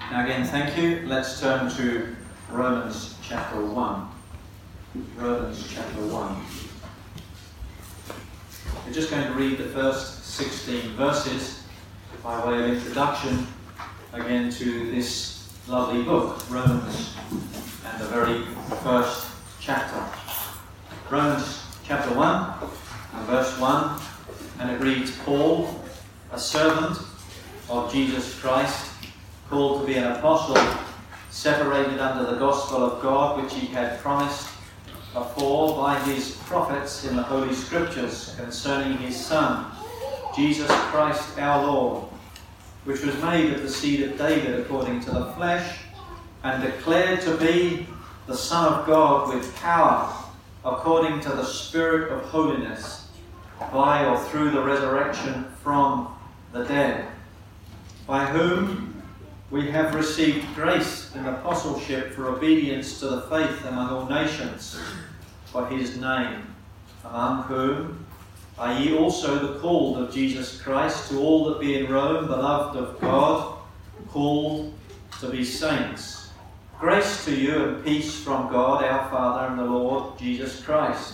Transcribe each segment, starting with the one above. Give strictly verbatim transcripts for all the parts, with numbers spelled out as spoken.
Now again, thank you. Let's turn to Romans chapter one. Romans chapter one. We're just going to read the first sixteen verses by way of introduction again to this lovely book, Romans, and the very first chapter. Romans chapter one and verse one, and it reads, Paul, a servant of Jesus Christ, called to be an apostle, separated under the gospel of God, which he had promised afore by his prophets in the Holy Scriptures concerning his Son, Jesus Christ our Lord, which was made of the seed of David according to the flesh, and declared to be the Son of God with power, according to the Spirit of holiness, by or through the resurrection from the dead, by whom we have received grace and apostleship for obedience to the faith among all nations, for his name, among whom are ye also the called of Jesus Christ, to all that be in Rome, beloved of God, called to be saints. Grace to you and peace from God our Father and the Lord Jesus Christ.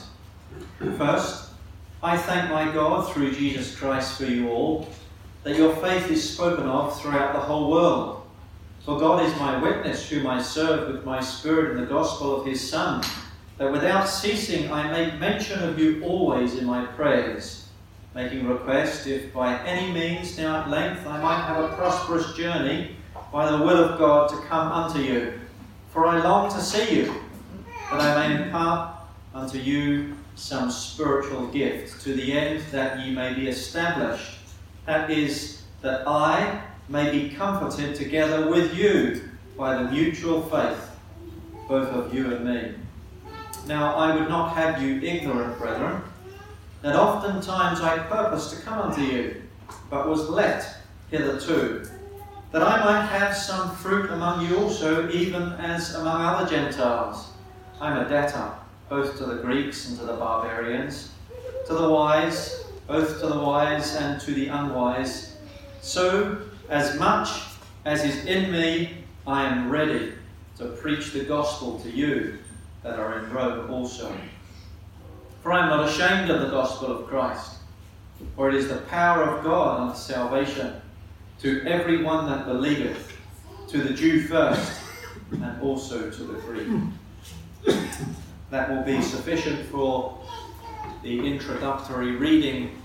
First, I thank my God through Jesus Christ for you all, that your faith is spoken of throughout the whole world. For God is my witness, whom I serve with my spirit in the gospel of his Son, that without ceasing I make mention of you always in my prayers, making request, if by any means now at length I might have a prosperous journey by the will of God to come unto you. For I long to see you, that I may impart unto you some spiritual gift, to the end that ye may be established. That is, that I may be comforted together with you by the mutual faith, both of you and me. Now I would not have you ignorant, brethren, that oftentimes I purposed to come unto you, but was let hitherto, that I might have some fruit among you also, even as among other Gentiles. I am a debtor, both to the Greeks and to the barbarians, to the wise, both to the wise and to the unwise. So, as much as is in me, I am ready to preach the gospel to you that are in Rome also. For I am not ashamed of the gospel of Christ, for it is the power of God unto salvation to every one that believeth, to the Jew first, and also to the Greek. That will be sufficient for the introductory reading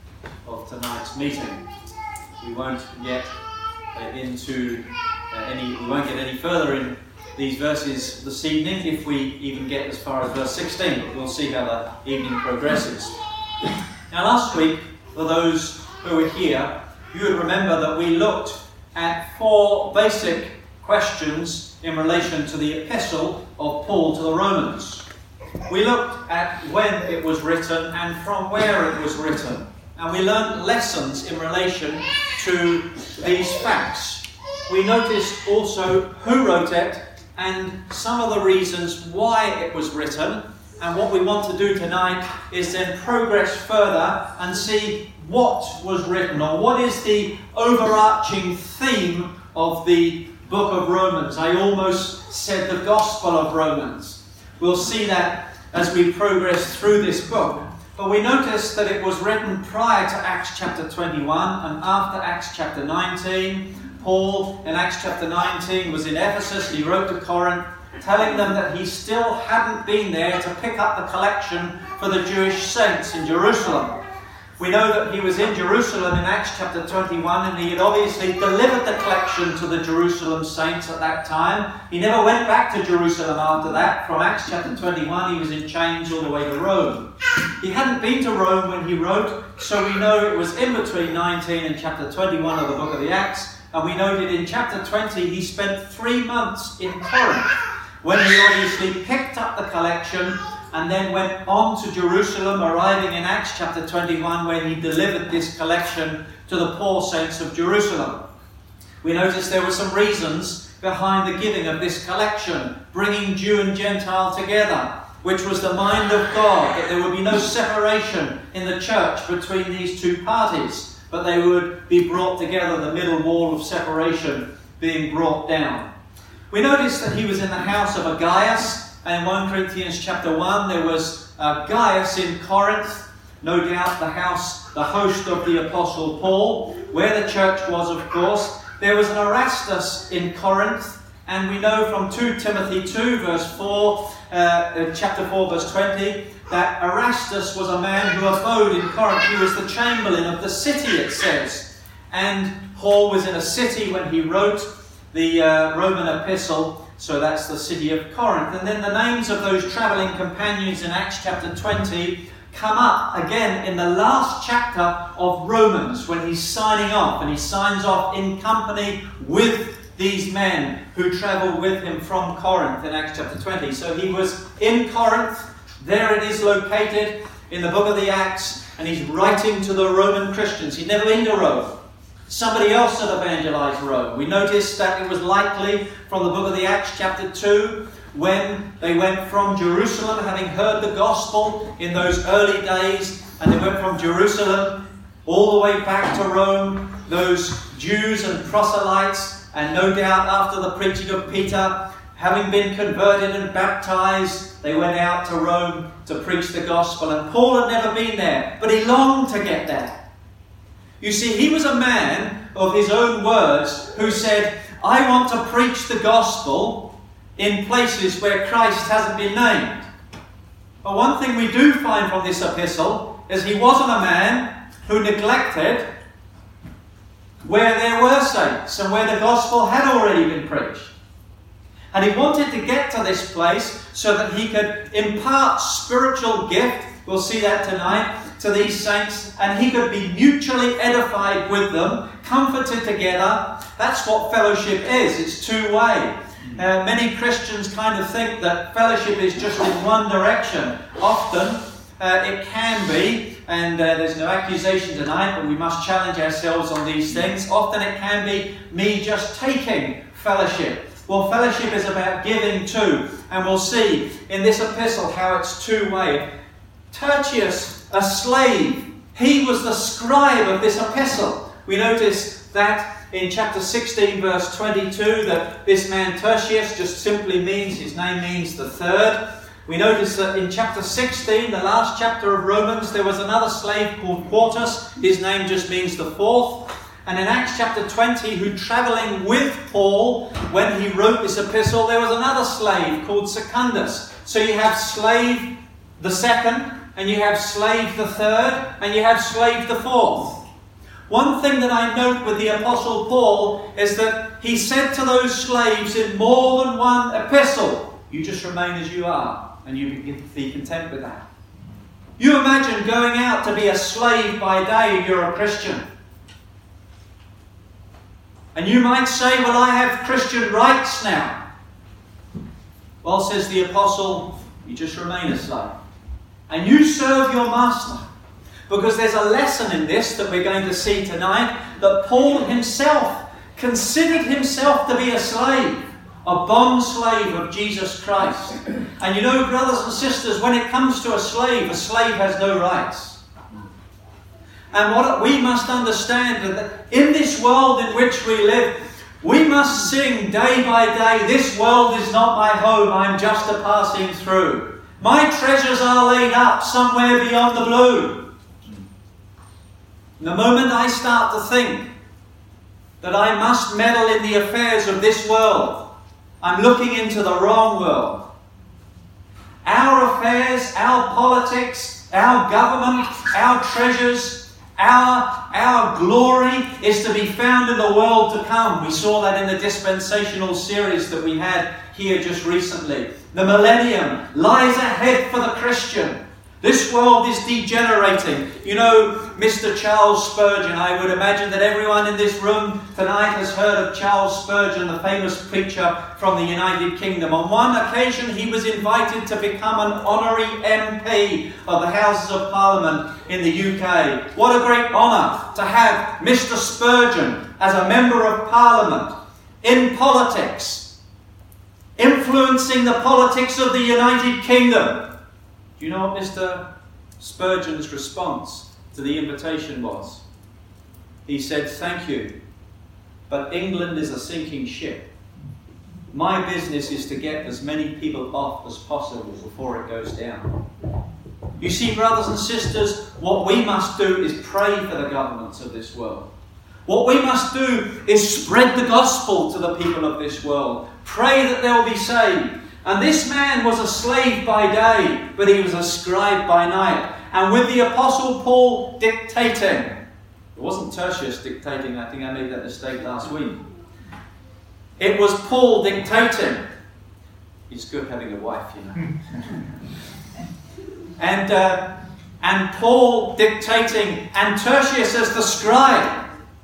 of tonight's meeting. We won't get uh, into uh, any. We won't get any further in these verses this evening, if we even get as far as verse sixteen. But we'll see how the evening progresses. Now, last week, for those who were here, you would remember that we looked at four basic questions in relation to the epistle of Paul to the Romans. We looked at when it was written and from where it was written. And we learned lessons in relation to these facts. We noticed also who wrote it and some of the reasons why it was written. And what we want to do tonight is then progress further and see what was written, or what is the overarching theme of the book of Romans. I almost said the gospel of Romans. We'll see that as we progress through this book. But we noticed that it was written prior to Acts chapter twenty-one and after Acts chapter nineteen. Paul in Acts chapter nineteen was in Ephesus. He wrote to Corinth telling them that he still hadn't been there to pick up the collection for the Jewish saints in Jerusalem. We know that he was in Jerusalem in Acts chapter twenty-one, and he had obviously delivered the collection to the Jerusalem saints at that time. He never went back to Jerusalem after that. From Acts chapter twenty-one, he was in chains all the way to Rome. He hadn't been to Rome when he wrote, so we know it was in between nineteen and chapter twenty-one of the book of the Acts. And we noted in chapter twenty, he spent three months in Corinth, when he obviously picked up the collection and then went on to Jerusalem, arriving in Acts chapter twenty-one, when he delivered this collection to the poor saints of Jerusalem. We noticed there were some reasons behind the giving of this collection, bringing Jew and Gentile together, which was the mind of God, that there would be no separation in the church between these two parties, but they would be brought together. The middle wall of separation being brought down. We notice that he was in the house of a Gaius, and in First Corinthians chapter one there was uh, Gaius in Corinth, no doubt the house, the host of the Apostle Paul, where the church was, of course. There was an Erastus in Corinth, and we know from Second Timothy two verse four, uh, chapter four verse twenty, that Erastus was a man who abode in Corinth. He was the chamberlain of the city, it says. And Paul was in a city when he wrote the uh, Roman epistle, so that's the city of Corinth. And then the names of those travelling companions in Acts chapter twenty come up again in the last chapter of Romans when he's signing off, and he signs off in company with these men who travelled with him from Corinth in Acts chapter twenty. So he was in Corinth, there it is located in the book of the Acts, and he's writing to the Roman Christians. He'd never been to Rome. Somebody else had evangelized Rome. We noticed that it was likely from the book of the Acts chapter two, when they went from Jerusalem, having heard the gospel in those early days, and they went from Jerusalem all the way back to Rome, those Jews and proselytes, and no doubt after the preaching of Peter, having been converted and baptized, they went out to Rome to preach the gospel. And Paul had never been there, but he longed to get there. You see, he was a man of his own words who said, I want to preach the gospel in places where Christ hasn't been named. But one thing we do find from this epistle is he wasn't a man who neglected where there were saints and where the gospel had already been preached. And he wanted to get to this place so that he could impart spiritual gift, we'll see that tonight, to these saints, and he could be mutually edified with them, comforted together. That's what fellowship is. It's two-way. Uh, many Christians kind of think that fellowship is just in one direction. Often uh, it can be, and uh, there's no accusation tonight, but we must challenge ourselves on these things. Often it can be me just taking fellowship. Well, fellowship is about giving too, and we'll see in this epistle how it's two-way. Tertius, a slave, he was the scribe of this epistle. We notice that in chapter sixteen, verse twenty-two, that this man Tertius just simply means, his name means the third. We notice that in chapter sixteen, the last chapter of Romans, there was another slave called Quartus. His name just means the fourth. And in Acts chapter twenty, who travelling with Paul when he wrote this epistle, there was another slave called Secundus. So you have slave the second, and you have slave the third, and you have slave the fourth. One thing that I note with the Apostle Paul is that he said to those slaves in more than one epistle, you just remain as you are, and you be content with that. You imagine going out to be a slave by day, you're a Christian. And you might say, well, I have Christian rights now. Well, says the Apostle, you just remain a slave. And you serve your master. Because there's a lesson in this that we're going to see tonight, that Paul himself considered himself to be a slave, a bond slave of Jesus Christ. And you know, brothers and sisters, when it comes to a slave, a slave has no rights. And what we must understand is that in this world in which we live, we must sing day by day, this world is not my home, I'm just a passing through. My treasures are laid up somewhere beyond the blue. The moment I start to think that I must meddle in the affairs of this world, I'm looking into the wrong world. Our affairs, our politics, our government, our treasures, our, our glory is to be found in the world to come. We saw that in the dispensational series that we had here just recently. The millennium lies ahead for the Christian. This world is degenerating. You know, Mister Charles Spurgeon, I would imagine that everyone in this room tonight has heard of Charles Spurgeon, the famous preacher from the United Kingdom. On one occasion, he was invited to become an honorary M P of the Houses of Parliament in the U K. What a great honour to have Mister Spurgeon as a Member of Parliament in politics, influencing the politics of the United Kingdom. Do you know what Mister Spurgeon's response to the invitation was? He said, "Thank you, but England is a sinking ship. My business is to get as many people off as possible before it goes down. You see, brothers and sisters, what we must do is pray for the governments of this world. What we must do is spread the gospel to the people of this world. Pray that they'll be saved. And this man was a slave by day, but he was a scribe by night. And with the Apostle Paul dictating, it wasn't Tertius dictating, I think I made that mistake last week. It was Paul dictating. It's good having a wife, you know. and, uh, and Paul dictating, and Tertius as the scribe.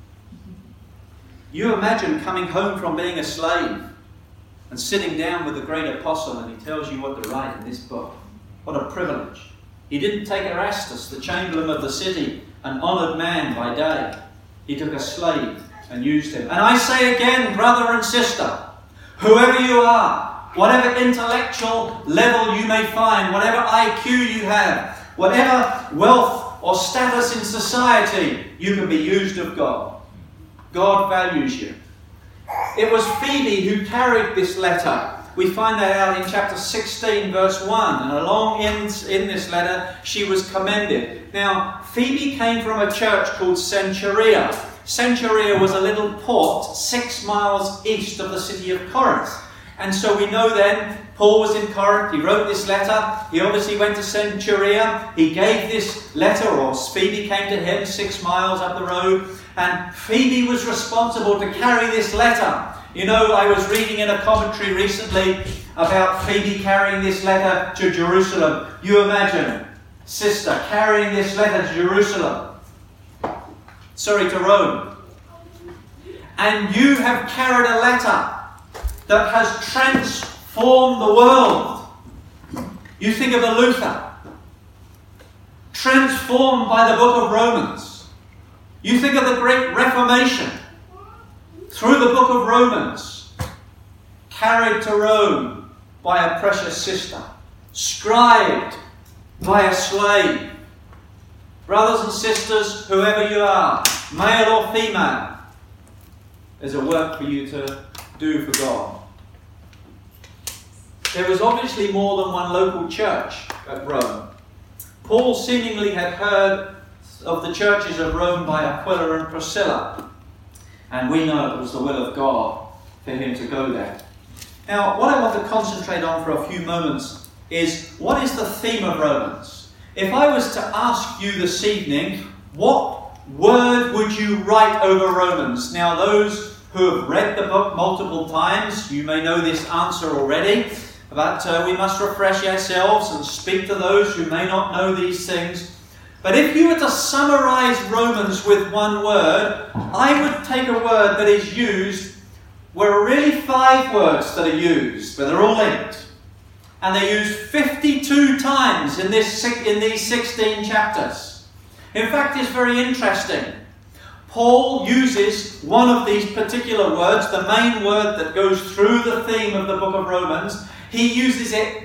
You imagine coming home from being a slave and sitting down with the great apostle and he tells you what to write in this book. What a privilege. He didn't take Erastus, the chamberlain of the city, an honoured man by day. He took a slave and used him. And I say again, brother and sister, whoever you are, whatever intellectual level you may find, whatever I Q you have, whatever wealth or status in society, you can be used of God. God values you. It was Phoebe who carried this letter. We find that out in chapter sixteen, verse one. And along in, in this letter, she was commended. Now, Phoebe came from a church called Cenchrea. Cenchrea was a little port six miles east of the city of Corinth. And so we know then, Paul was in Corinth, he wrote this letter, he obviously went to Cenchrea, he gave this letter, or Phoebe came to him six miles up the road, and Phoebe was responsible to carry this letter. You know, I was reading in a commentary recently about Phoebe carrying this letter to Jerusalem. You imagine, sister, carrying this letter to Jerusalem. Sorry, to Rome. And you have carried a letter that has transformed the world. You think of the Luther, transformed by the book of Romans. You think of the Great Reformation, through the book of Romans, carried to Rome by a precious sister, scribed by a slave. Brothers and sisters, whoever you are, male or female, there's a work for you to do for God. There was obviously more than one local church at Rome. Paul seemingly had heard of the churches of Rome by Aquila and Priscilla, and we know it was the will of God for him to go there. Now, what I want to concentrate on for a few moments is, what is the theme of Romans? If I was to ask you this evening, what word would you write over Romans? Now, those who have read the book multiple times, you may know this answer already, but uh, we must refresh ourselves and speak to those who may not know these things. But if you were to summarize Romans with one word, I would take a word that is used, where are really five words that are used, but they're all linked. And they're used fifty-two times in, this, in these sixteen chapters. In fact, it's very interesting. Paul uses one of these particular words, the main word that goes through the theme of the book of Romans. He uses it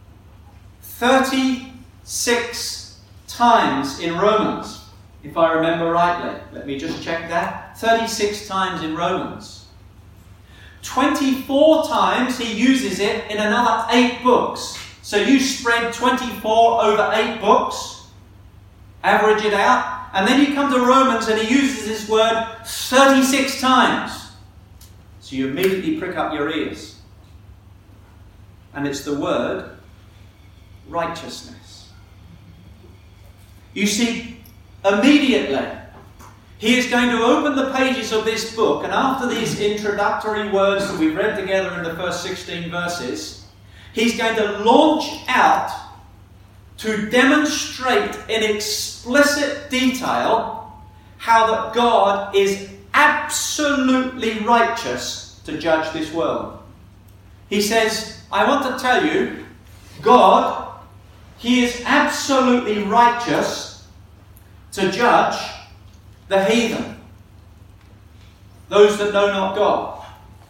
thirty-six times in Romans, if I remember rightly. Let me just check that. thirty-six times in Romans. twenty-four times he uses it in another eight books. So you spread twenty-four over eight books, average it out, and then you come to Romans and he uses this word thirty-six times. So you immediately prick up your ears. And it's the word righteousness. You see, immediately he is going to open the pages of this book, and after these introductory words that we've read together in the first sixteen verses, he's going to launch out to demonstrate in explicit detail how that God is absolutely righteous to judge this world. He says, I want to tell you, God, He is absolutely righteous to judge the heathen, those that know not God,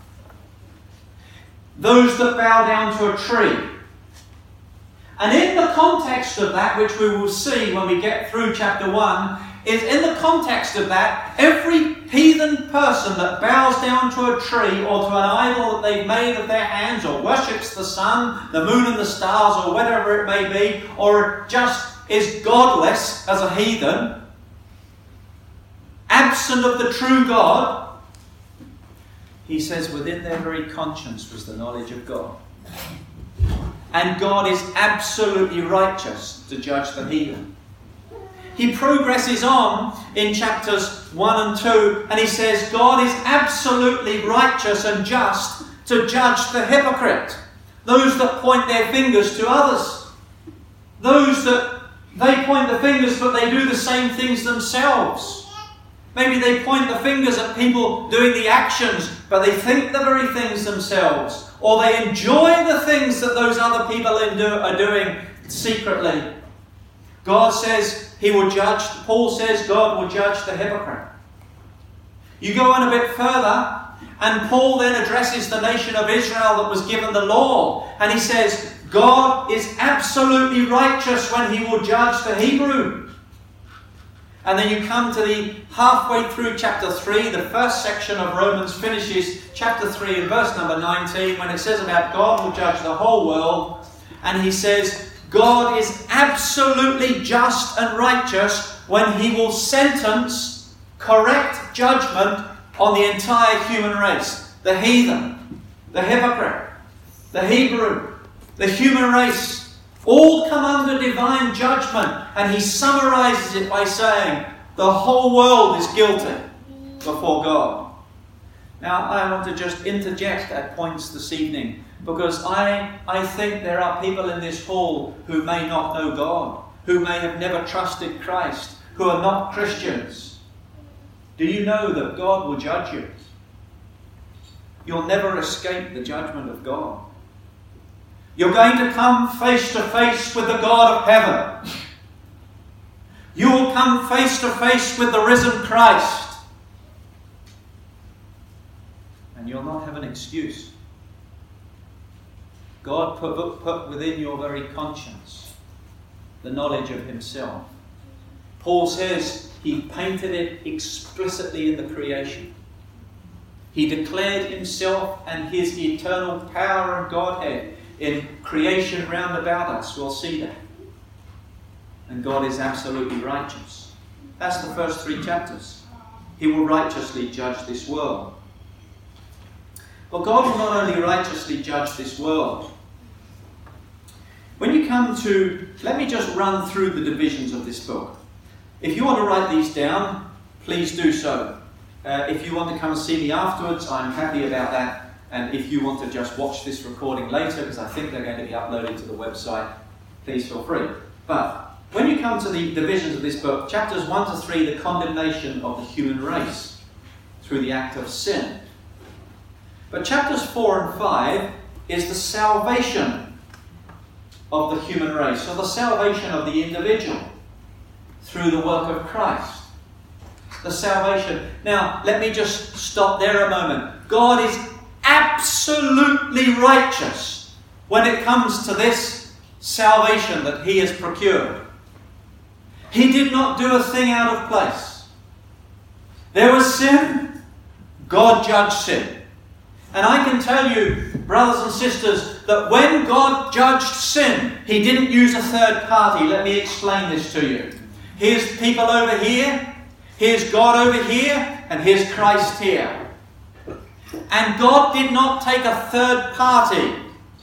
those that bow down to a tree. And in the context of that, which we will see when we get through chapter one, is in the context of that, every heathen person that bows down to a tree or to an idol that they've made of their hands, or worships the sun, the moon and the stars, or whatever it may be, or just is godless as a heathen, absent of the true God, he says within their very conscience was the knowledge of God. And God is absolutely righteous to judge the heathen. He progresses on in chapters one and two, and he says God is absolutely righteous and just to judge the hypocrite, those that point their fingers to others, those that they point the fingers but they do the same things themselves. Maybe they point the fingers at people doing the actions, but they think the very things themselves, or they enjoy the things that those other people are doing secretly. God says he will judge, Paul says God will judge the hypocrite. You go on a bit further, and Paul then addresses the nation of Israel that was given the law, and he says God is absolutely righteous when he will judge the Hebrew. And then you come to the halfway through chapter three, the first section of Romans finishes chapter three in verse number nineteen, when it says about God will judge the whole world, and he says God is absolutely just and righteous when he will sentence correct judgment on the entire human race. The heathen, the hypocrite, the Hebrew, the human race, all come under divine judgment. And he summarizes it by saying the whole world is guilty before God. Now, I want to just interject at points this evening, because I, I think there are people in this hall who may not know God, who may have never trusted Christ, who are not Christians. Do you know that God will judge you? You'll never escape the judgment of God. You're going to come face to face with the God of heaven. You will come face to face with the risen Christ. And you'll not have an excuse. God put, put within your very conscience the knowledge of himself. Paul says he painted it explicitly in the creation. He declared himself and his eternal power and Godhead in creation round about us. We'll see that. And God is absolutely righteous. That's the first three chapters. He will righteously judge this world. But God will not only righteously judge this world. When you come to, let me just run through the divisions of this book. If you want to write these down, please do so. Uh, if you want to come and see me afterwards, I'm happy about that. And if you want to just watch this recording later, because I think they're going to be uploaded to the website, please feel free. But when you come to the divisions of this book, chapters one to three, the condemnation of the human race through the act of sin. But chapters four and five is the salvation of the human race, or the salvation of the individual through the work of Christ. The salvation. Now, let me just stop there a moment. God is absolutely righteous when it comes to this salvation that he has procured. He did not do a thing out of place. There was sin, God judged sin. And I can tell you, brothers and sisters, that when God judged sin, he didn't use a third party. Let me explain this to you. Here's people over here, here's God over here, and here's Christ here. And God did not take a third party.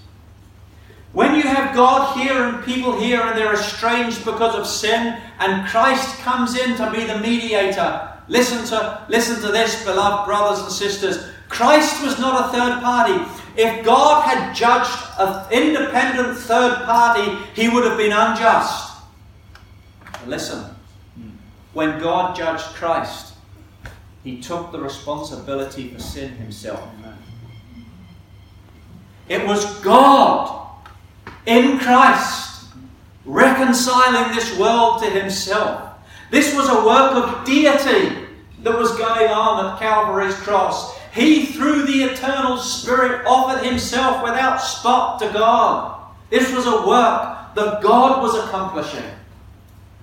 When you have God here and people here and they're estranged because of sin, and Christ comes in to be the mediator, listen to, listen to this, beloved brothers and sisters. Christ was not a third party. If God had judged an independent third party, he would have been unjust. Listen, when God judged Christ, he took the responsibility for sin himself. It was God in Christ reconciling this world to himself. This was a work of deity that was going on at Calvary's cross. He, through the eternal Spirit, offered himself without spot to God. This was a work that God was accomplishing.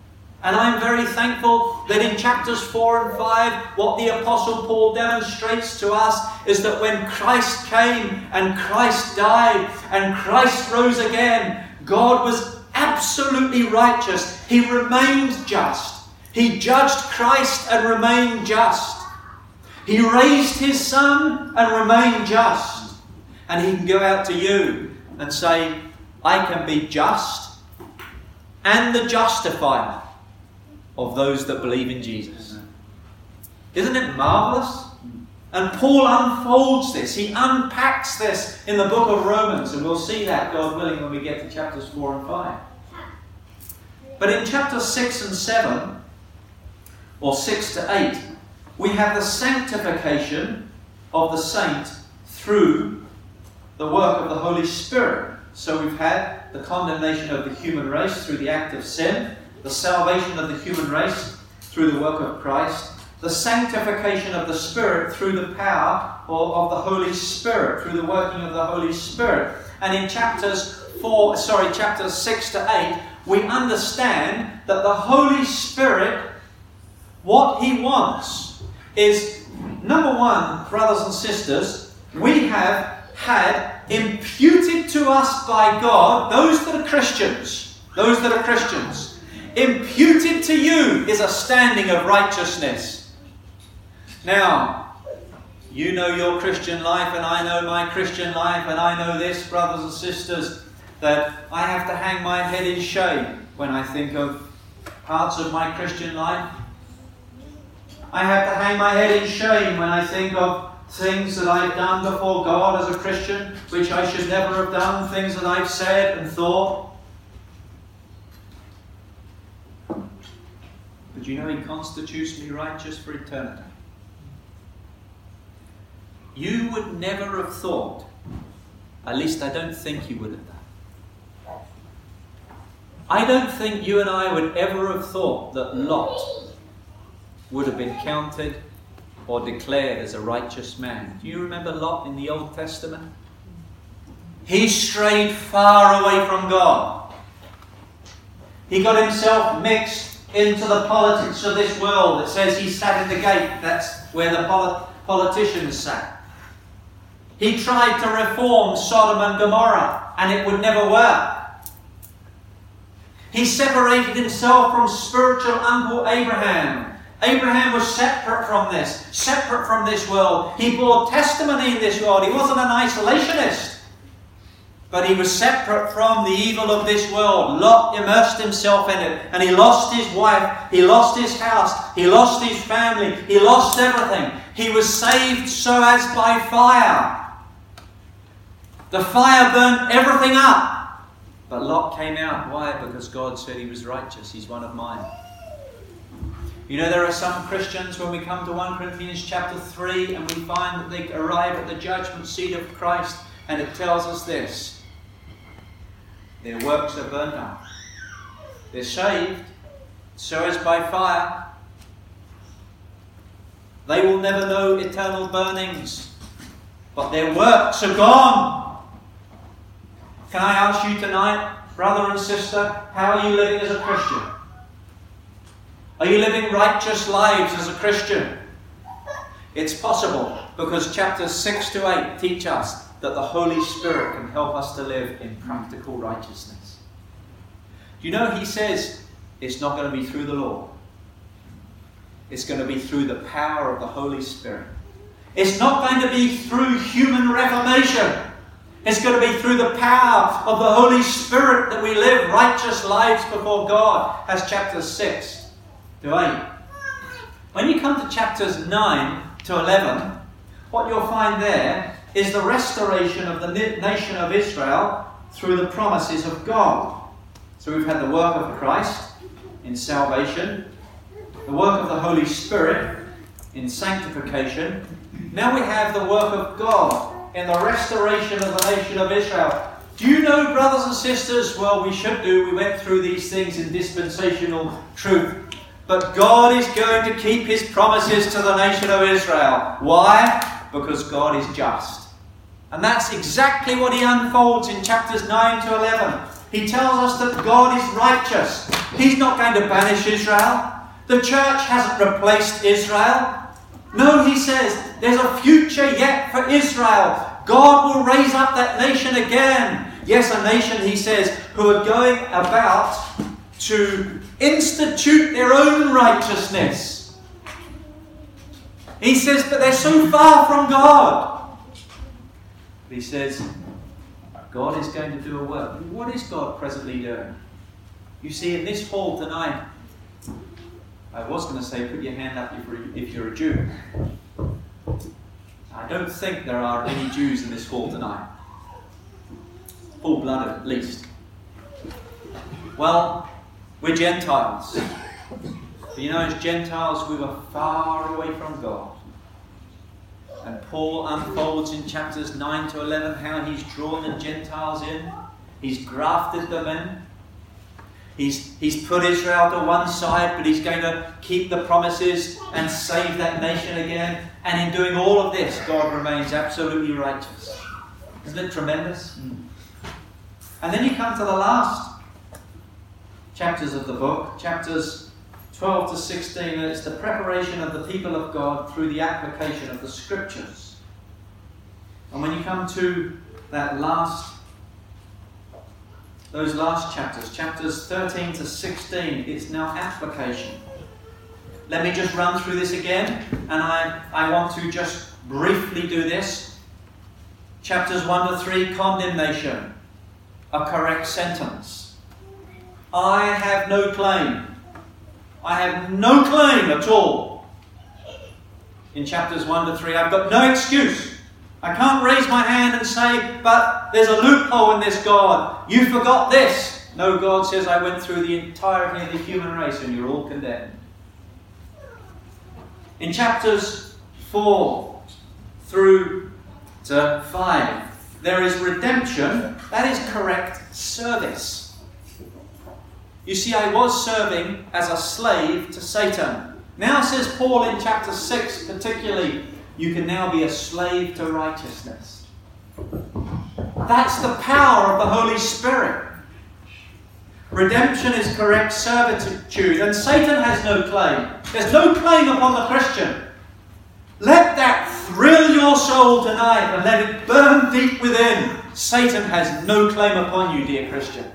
And I'm very thankful that in chapters four and five, what the Apostle Paul demonstrates to us is that when Christ came and Christ died and Christ rose again, God was absolutely righteous. He remained just. He judged Christ and remained just. He raised his Son and remained just. And he can go out to you and say, I can be just and the justifier of those that believe in Jesus. Isn't it marvellous? And Paul unfolds this. He unpacks this in the book of Romans. And we'll see that, God willing, when we get to chapters four and five. But in chapters six and seven, or six to eight, we have the sanctification of the saint through the work of the Holy Spirit. So we've had the condemnation of the human race through the act of sin, the salvation of the human race through the work of Christ, the sanctification of the Spirit through the power of the Holy Spirit, through the working of the Holy Spirit. And in chapters four, sorry, chapters six to eight, we understand that the Holy Spirit, what he wants is, number one, brothers and sisters, we have had imputed to us by God, those that are Christians, those that are Christians, imputed to you is a standing of righteousness. Now, you know your Christian life and I know my Christian life, and I know this, brothers and sisters, that I have to hang my head in shame when I think of parts of my Christian life. I have to hang my head in shame when I think of things that I've done before God as a Christian, which I should never have done, things that I've said and thought. But you know, he constitutes me righteous for eternity. You would never have thought, at least I don't think you would have done. I don't think you and I would ever have thought that Lot would have been counted or declared as a righteous man. Do you remember Lot in the Old Testament? He strayed far away from God. He got himself mixed into the politics of this world. It says he sat in the gate. That's where the polit- politicians sat. He tried to reform Sodom and Gomorrah, and it would never work. He separated himself from spiritual uncle Abraham. Abraham was separate from this, separate from this world. He bore testimony in this world. He wasn't an isolationist, but he was separate from the evil of this world. Lot immersed himself in it, and he lost his wife, he lost his house, he lost his family, he lost everything. He was saved so as by fire. The fire burnt everything up. But Lot came out. Why? Because God said he was righteous. He's one of mine. You know, there are some Christians, when we come to First Corinthians chapter three, and we find that they arrive at the judgment seat of Christ, and it tells us this: their works are burnt up. They're saved, so as by fire. They will never know eternal burnings, but their works are gone. Can I ask you tonight, brother and sister, how are you living as a Christian? Are you living righteous lives as a Christian? It's possible, because chapters six to eight teach us that the Holy Spirit can help us to live in practical righteousness. Do you know, he says it's not going to be through the law. It's going to be through the power of the Holy Spirit. It's not going to be through human reformation. It's going to be through the power of the Holy Spirit that we live righteous lives before God, as chapters six to eight. When you come to chapters nine to eleven, what you'll find there is the restoration of the nation of Israel through the promises of God. So we've had the work of Christ in salvation, the work of the Holy Spirit in sanctification. Now we have the work of God in the restoration of the nation of Israel. Do you know, brothers and sisters, well, we should do, we went through these things in dispensational truth, but God is going to keep his promises to the nation of Israel. Why? Because God is just. And that's exactly what he unfolds in chapters nine to eleven. He tells us that God is righteous. He's not going to banish Israel. The church hasn't replaced Israel. No, he says, there's a future yet for Israel. God will raise up that nation again. Yes, a nation, he says, who are going about to institute their own righteousness. He says, but they're so far from God. He says, God is going to do a work. What is God presently doing? You see, in this hall tonight, I was going to say, put your hand up if you're a Jew. I don't think there are any Jews in this hall tonight. Full-blooded, at least. Well, we're Gentiles. But you know, as Gentiles, we were far away from God. And Paul unfolds in chapters nine to eleven how he's drawn the Gentiles in. He's grafted them in. He's, he's put Israel to one side, but he's going to keep the promises and save that nation again. And in doing all of this, God remains absolutely righteous. Isn't it tremendous? Mm. And then you come to the last chapters of the book, chapters twelve to sixteen, and it's the preparation of the people of God through the application of the Scriptures. And when you come to that last Those last chapters, chapters thirteen to sixteen, it's now application. Let me just run through this again, and I, I want to just briefly do this. Chapters one to three, condemnation, a correct sentence. I have no claim. I have no claim at all. In chapters one to three, I've got no excuse. I can't raise my hand and say, but there's a loophole in this, God. You forgot this. No, God says, I went through the entirety of the human race and you're all condemned. In chapters four through to five, there is redemption. That is correct service. You see, I was serving as a slave to Satan. Now, says Paul in chapter six particularly, you can now be a slave to righteousness. That's the power of the Holy Spirit. Redemption is correct servitude, and Satan has no claim. There's no claim upon the Christian. Let that thrill your soul tonight and let it burn deep within. Satan has no claim upon you, dear Christian.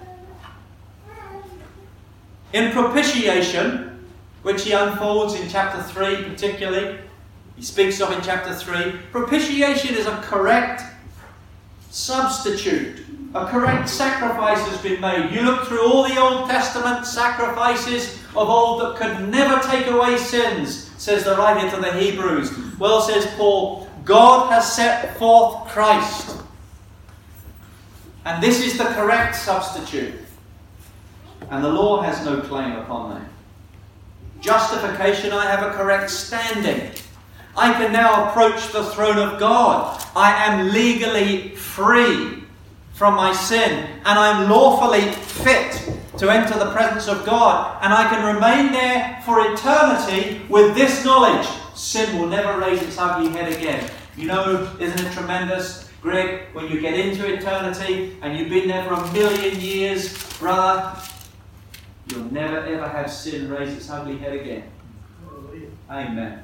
In propitiation, which he unfolds in chapter three particularly, he speaks of in chapter three, propitiation is a correct substitute. A correct sacrifice has been made. You look through all the Old Testament sacrifices of old that could never take away sins, says the writer to the Hebrews. Well, says Paul, God has set forth Christ. And this is the correct substitute. And the law has no claim upon them. Justification, I have a correct standing. I can now approach the throne of God. I am legally free from my sin, and I'm lawfully fit to enter the presence of God, and I can remain there for eternity with this knowledge: sin will never raise its ugly head again. You know, isn't it tremendous, Greg, when you get into eternity and you've been there for a million years, brother, you'll never ever have sin raise its ugly head again. Amen.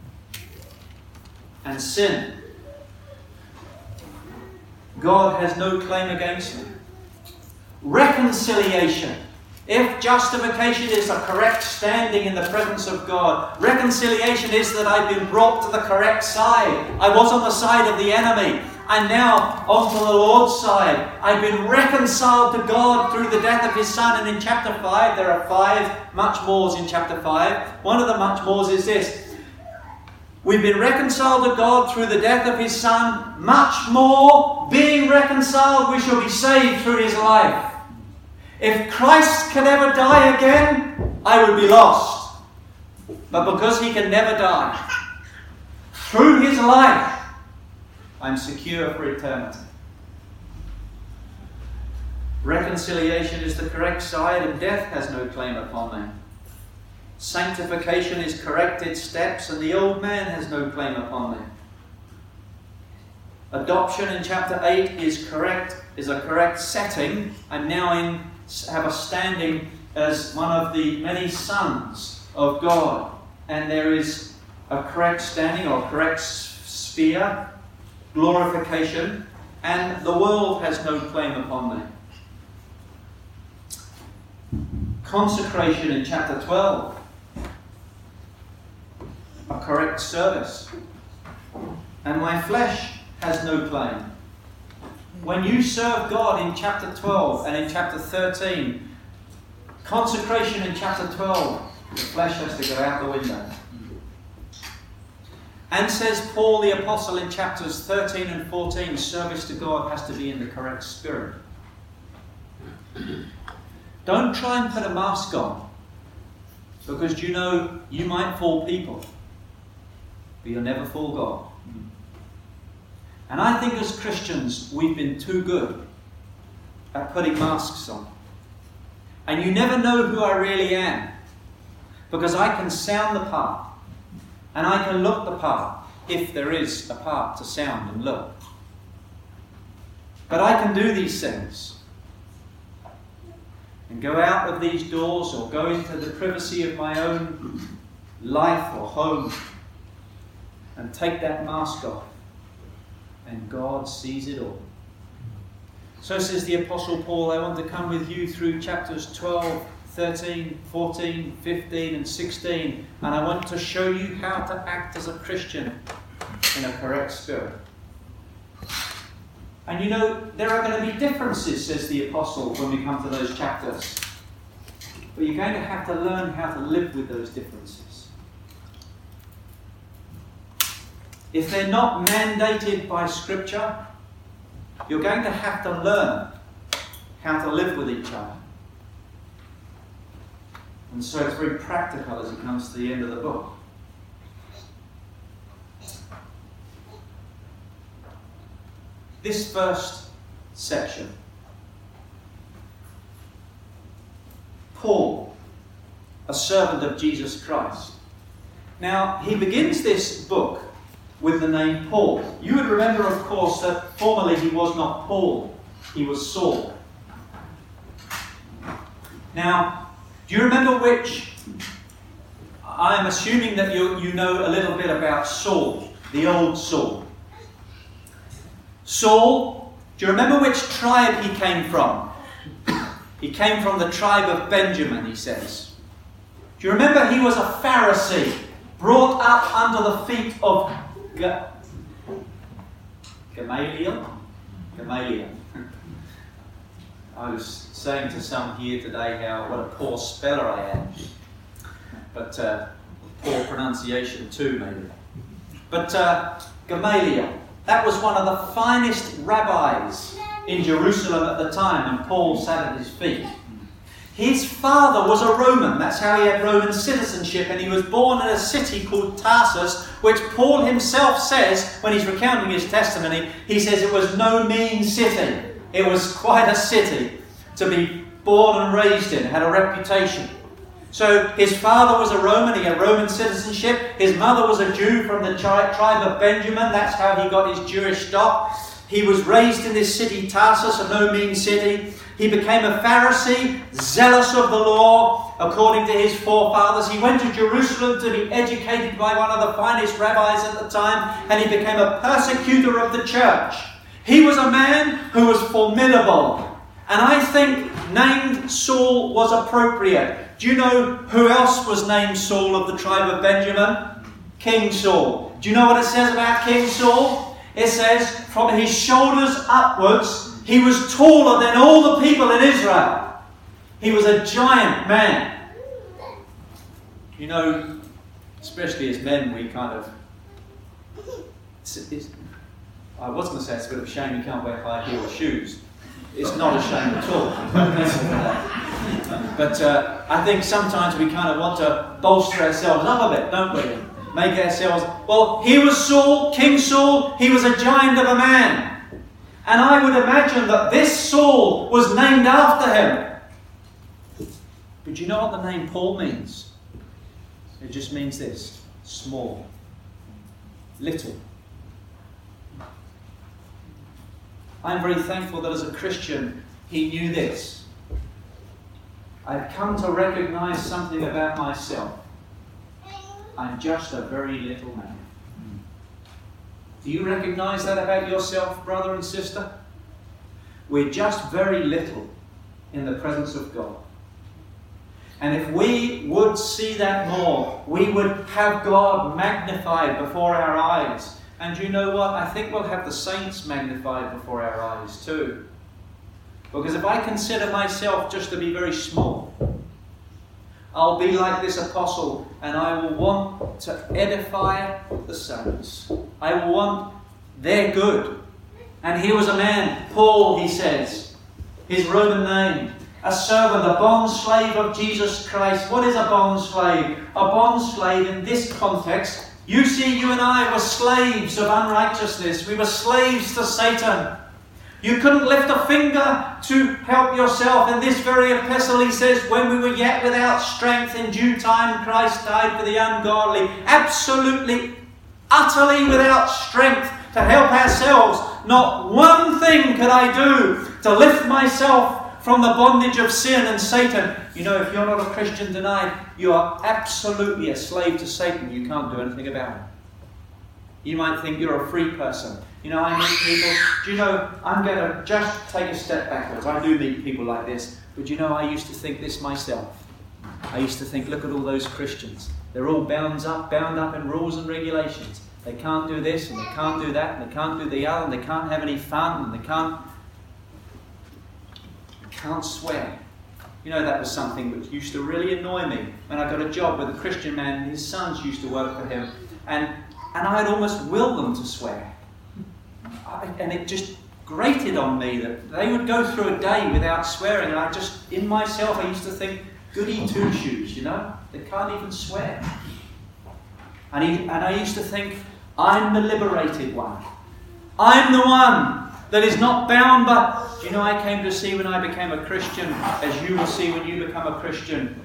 And sin, God has no claim against them. Reconciliation. If justification is a correct standing in the presence of God, reconciliation is that I've been brought to the correct side. I was on the side of the enemy. And now onto the Lord's side. I've been reconciled to God through the death of His Son. And in chapter five, there are five much mores in chapter five. One of the much mores is this. We've been reconciled to God through the death of His Son. Much more, being reconciled, we shall be saved through His life. If Christ can ever die again, I would be lost. But because He can never die, through His life, I'm secure for eternity. Reconciliation is the correct side, and death has no claim upon me. Sanctification is corrected steps, and the old man has no claim upon them. Adoption in chapter eight is correct, is a correct setting. I'm now in have a standing as one of the many sons of God, and there is a correct standing or correct sphere, glorification, and the world has no claim upon me. Consecration in chapter twelve, a correct service, and my flesh has no claim. When you serve God in chapter twelve and in chapter thirteen, consecration in chapter twelve, the flesh has to go out the window. And says Paul the Apostle in chapters thirteen and fourteen, service to God has to be in the correct spirit. Don't try and put a mask on, because you know you might fool people, but you'll never fool God. And I think as Christians, we've been too good at putting masks on. And you never know who I really am, because I can sound the part, and I can look the part, if there is a part to sound and look. But I can do these things, and go out of these doors, or go into the privacy of my own life or home, and take that mask off. And God sees it all. So says the Apostle Paul, I want to come with you through chapters twelve, thirteen, fourteen, fifteen and sixteen, and I want to show you how to act as a Christian in a correct spirit. And you know, there are going to be differences, says the Apostle, when we come to those chapters. But you're going to have to learn how to live with those differences. If they're not mandated by Scripture, you're going to have to learn how to live with each other. And so it's very practical as it comes to the end of the book. This first section, Paul, a servant of Jesus Christ. Now, he begins this book with the name Paul. You would remember, of course, that formerly he was not Paul, he was Saul. Now, do you remember which? I'm assuming that you, you know a little bit about Saul, the old Saul. Saul, do you remember which tribe he came from? He came from the tribe of Benjamin, he says. Do you remember he was a Pharisee, brought up under the feet of G- Gamaliel? Gamaliel. I was saying to some here today how what a poor speller I am. But uh, poor pronunciation too, maybe. But uh, Gamaliel. That was one of the finest rabbis in Jerusalem at the time, and Paul sat at his feet. His father was a Roman. That's how he had Roman citizenship, and he was born in a city called Tarsus, which Paul himself says, when he's recounting his testimony, he says it was no mean city. It was quite a city to be born and raised in. It had a reputation. So his father was a Roman, he had Roman citizenship. His mother was a Jew from the tri- tribe of Benjamin. That's how he got his Jewish stock. He was raised in this city, Tarsus, a no mean city. He became a Pharisee, zealous of the law, according to his forefathers. He went to Jerusalem to be educated by one of the finest rabbis at the time, and he became a persecutor of the church. He was a man who was formidable. And I think named Saul was appropriate. Do you know who else was named Saul of the tribe of Benjamin? King Saul. Do you know what it says about King Saul? It says, from his shoulders upwards, he was taller than all the people in Israel. He was a giant man. You know, especially as men, we kind of... It's, it's, I was going to say it's a bit of a shame you can't wear high heel shoes. It's not a shame at all. But uh, I think sometimes we kind of want to bolster ourselves up a bit, don't we? Make ourselves... Well, he was Saul, King Saul. He was a giant of a man. And I would imagine that this Saul was named after him. But do you know what the name Paul means? It just means this. Small. Little. I'm very thankful that as a Christian, he knew this. I've come to recognize something about myself. I'm just a very little man. Do you recognize that about yourself, brother and sister? We're just very little in the presence of God. And if we would see that more, we would have God magnified before our eyes. And you know what? I think we'll have the saints magnified before our eyes too. Because if I consider myself just to be very small, I'll be like this apostle, and I will want to edify the saints. I will want their good. And here was a man, Paul, he says, his Roman name, a servant, a bond slave of Jesus Christ. What is a bond slave? A bond slave in this context, you see, you and I were slaves of unrighteousness. We were slaves to Satan. You couldn't lift a finger to help yourself. In this very epistle he says, when we were yet without strength, in due time Christ died for the ungodly. Absolutely, utterly without strength to help ourselves. Not one thing could I do to lift myself from the bondage of sin and Satan. You know, if you're not a Christian tonight, you are absolutely a slave to Satan. You can't do anything about it. You might think you're a free person. You know, I meet people, do you know, I'm going to just take a step backwards. I do meet people like this. But you know, I used to think this myself. I used to think, look at all those Christians. They're all bound up, bound up in rules and regulations. They can't do this, and they can't do that, and they can't do the other, and they can't have any fun, and they can't, can't swear. You know, that was something which used to really annoy me. When I got a job with a Christian man, and his sons used to work for him, and, and I'd almost will them to swear. I, and it just grated on me that they would go through a day without swearing, and I just, in myself, I used to think, goody two-shoes, you know? They can't even swear. And, he, and I used to think, I'm the liberated one. I'm the one that is not bound by... Do you know, I came to see when I became a Christian, as you will see when you become a Christian,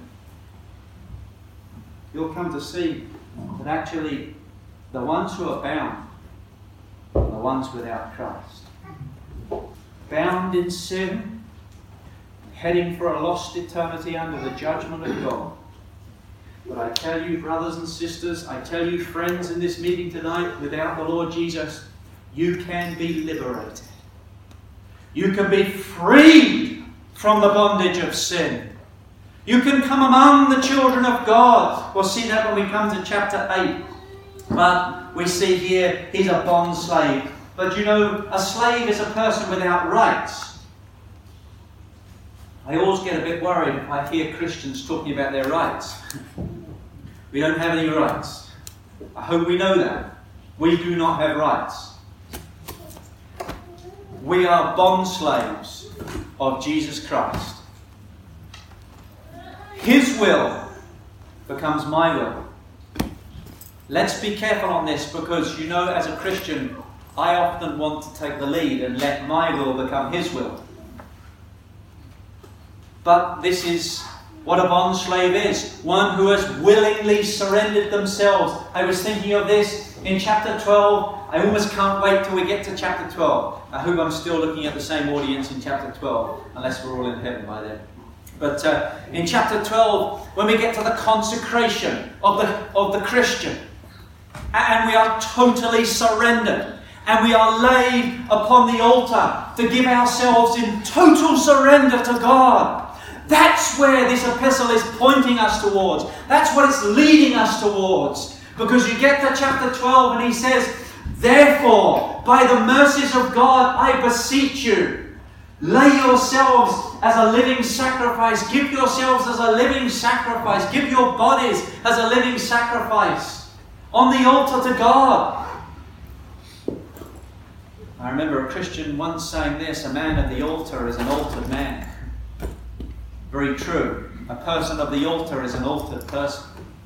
you'll come to see that actually the ones who are bound are the ones without Christ. Bound in sin, heading for a lost eternity under the judgment of God. But I tell you, brothers and sisters, I tell you, friends, in this meeting tonight, without the Lord Jesus, you can be liberated. You can be freed from the bondage of sin. You can come among the children of God. We'll see that when we come to chapter eight. But we see here, he's a bond slave. But you know, a slave is a person without rights. I always get a bit worried if I hear Christians talking about their rights. We don't have any rights. I hope we know that. We do not have rights. We are bond slaves of Jesus Christ. His will becomes my will. Let's be careful on this, because you know, as a Christian, I often want to take the lead and let my will become his will. But this is what a bond slave is. One who has willingly surrendered themselves. I was thinking of this in chapter twelve. I almost can't wait till we get to chapter twelve. I hope I'm still looking at the same audience in chapter twelve, unless we're all in heaven by then. But uh, in chapter twelve, when we get to the consecration of the, of the Christian, and we are totally surrendered, and we are laid upon the altar to give ourselves in total surrender to God. That's where this epistle is pointing us towards. That's what it's leading us towards. Because you get to chapter twelve and he says, therefore, by the mercies of God, I beseech you, lay yourselves as a living sacrifice. Give yourselves as a living sacrifice. Give your bodies as a living sacrifice on the altar to God. I remember a Christian once saying this, a man at the altar is an altered man. Very true. A person of the altar is an altered person.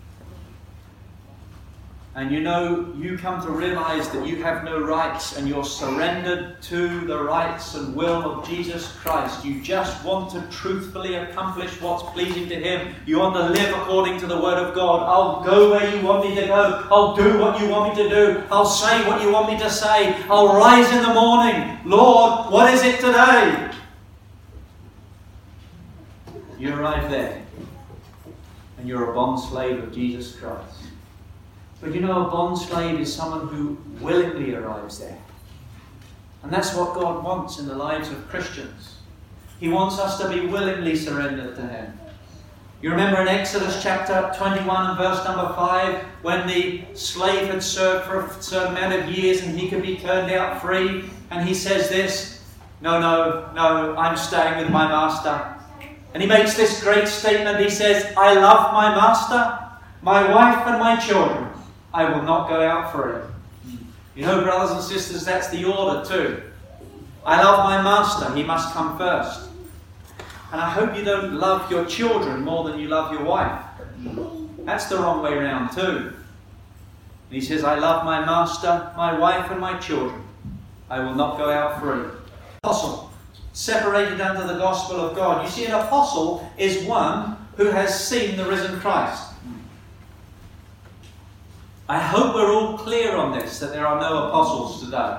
And you know, you come to realize that you have no rights and you're surrendered to the rights and will of Jesus Christ. You just want to truthfully accomplish what's pleasing to Him. You want to live according to the Word of God. I'll go where you want me to go. I'll do what you want me to do. I'll say what you want me to say. I'll rise in the morning. Lord, what is it today? You arrive there, and you're a bond slave of Jesus Christ. But you know, a bond slave is someone who willingly arrives there. And that's what God wants in the lives of Christians. He wants us to be willingly surrendered to Him. You remember in Exodus chapter twenty-one and verse number five, when the slave had served for a certain amount of years and he could be turned out free, and he says this, no, no, no, I'm staying with my master. And he makes this great statement. He says, I love my master, my wife and my children. I will not go out free. You know, brothers and sisters, that's the order too. I love my master. He must come first. And I hope you don't love your children more than you love your wife. That's the wrong way around too. And he says, I love my master, my wife and my children. I will not go out free. Apostle, separated under the gospel of God. You see, an apostle is one who has seen the risen Christ. I hope we're all clear on this, that there are no apostles today.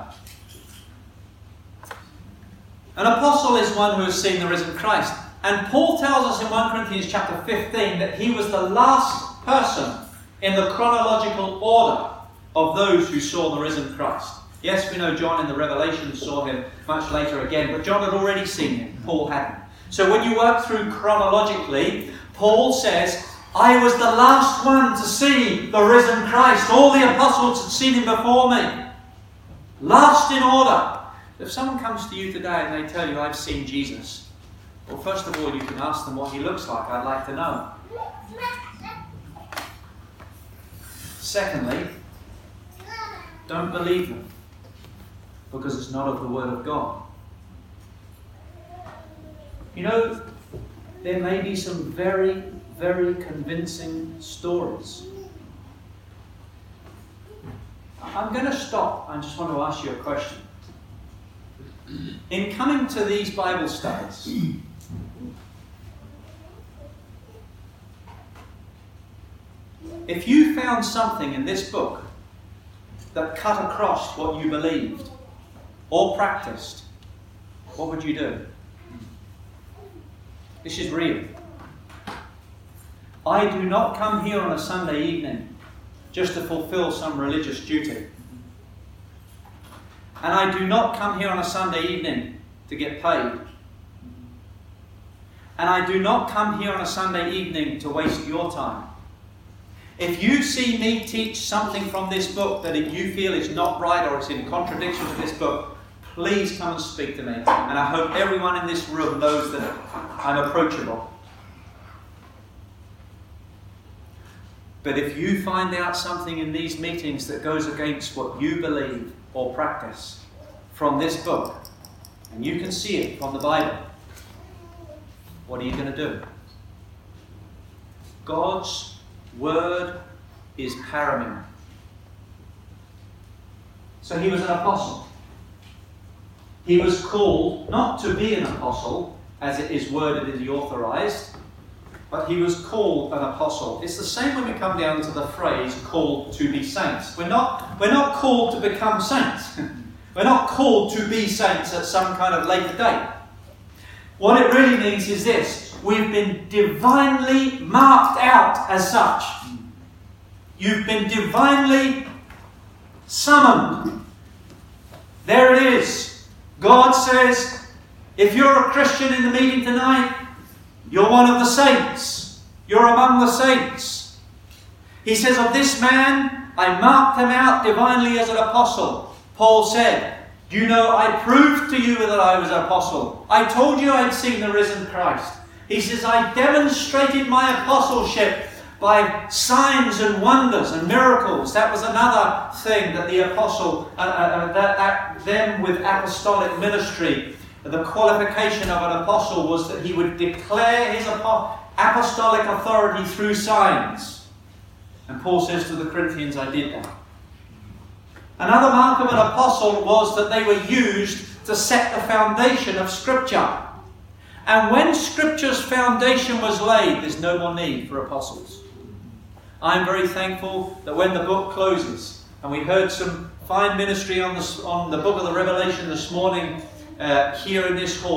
An apostle is one who has seen the risen Christ. And Paul tells us in First Corinthians chapter fifteen that he was the last person in the chronological order of those who saw the risen Christ. Yes, we know John in the Revelation saw him much later again, but John had already seen him. Paul hadn't. So when you work through chronologically, Paul says, I was the last one to see the risen Christ. All the apostles had seen him before me. Last in order. If someone comes to you today and they tell you, I've seen Jesus, well, first of all, you can ask them what he looks like. I'd like to know. Secondly, don't believe them, because it's not of the Word of God. You know, there may be some very, very convincing stories. I'm going to stop. I just want to ask you a question. In coming to these Bible studies, if you found something in this book that cut across what you believed or practiced, what would you do? This is real. I do not come here on a Sunday evening just to fulfill some religious duty. And I do not come here on a Sunday evening to get paid. And I do not come here on a Sunday evening to waste your time. If you see me teach something from this book that you feel is not right or is in contradiction to this book, please come and speak to me. And I hope everyone in this room knows that I'm approachable. But if you find out something in these meetings that goes against what you believe or practice from this book, and you can see it from the Bible, what are you going to do? God's Word is paramount. So he was an apostle. He was called not to be an apostle, as it is worded in the Authorized, but he was called an apostle. It's the same when we come down to the phrase called to be saints. We're not, we're not called to become saints. We're not called to be saints at some kind of later date. What it really means is this: we've been divinely marked out as such. You've been divinely summoned. There it is. God says, if you're a Christian in the meeting tonight, you're one of the saints. You're among the saints. He says, of this man, I marked him out divinely as an apostle. Paul said, do you know, I proved to you that I was an apostle. I told you I'd seen the risen Christ. He says, I demonstrated my apostleship by signs and wonders and miracles. That was another thing that the apostle, uh, uh, that, that them with apostolic ministry, the qualification of an apostle was that he would declare his apostolic authority through signs. And Paul says to the Corinthians, I did that. Another mark of an apostle was that they were used to set the foundation of Scripture. And when Scripture's foundation was laid, there's no more need for apostles. I'm very thankful that when the book closes, and we heard some fine ministry on the, on the book of the Revelation this morning, Uh, here in this hall,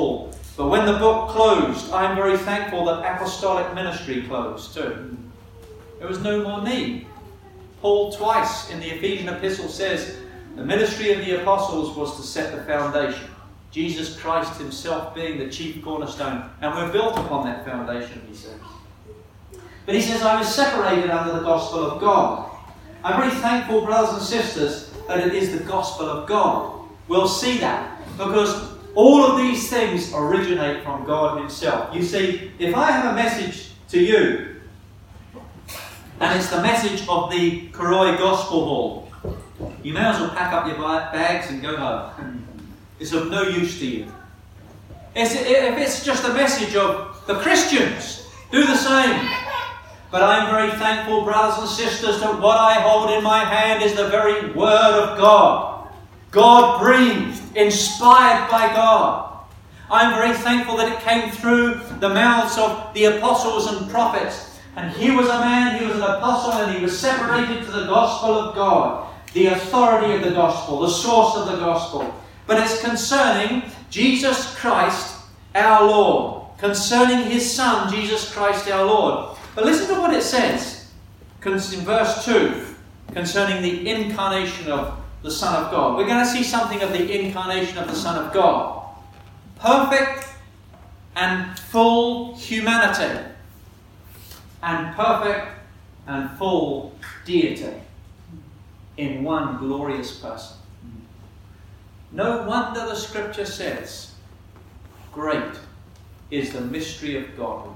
But when the book closed, I'm very thankful that apostolic ministry closed too. There was no more need. Paul twice in the Ephesian epistle says the ministry of the apostles was to set the foundation. Jesus Christ himself being the chief cornerstone. And we're built upon that foundation, he says. But he says, I was separated under the gospel of God. I'm very thankful, brothers and sisters, that it is the gospel of God. We'll see that. Because all of these things originate from God himself. You see, if I have a message to you, and it's the message of the Karoi Gospel Hall, you may as well pack up your bags and go home. It's of no use to you. If it's just a message of the Christians, do the same. But I'm very thankful, brothers and sisters, that what I hold in my hand is the very Word of God. God-breathed, inspired by God. I'm very thankful that it came through the mouths of the apostles and prophets. And he was a man, he was an apostle, and he was separated to the gospel of God. The authority of the gospel, the source of the gospel. But it's concerning Jesus Christ our Lord. Concerning his Son, Jesus Christ our Lord. But listen to what it says in verse two. Concerning the incarnation of the Son of God. We're going to see something of the incarnation of the Son of God. Perfect and full humanity. And perfect and full deity. In one glorious person. No wonder the scripture says, great is the mystery of godliness.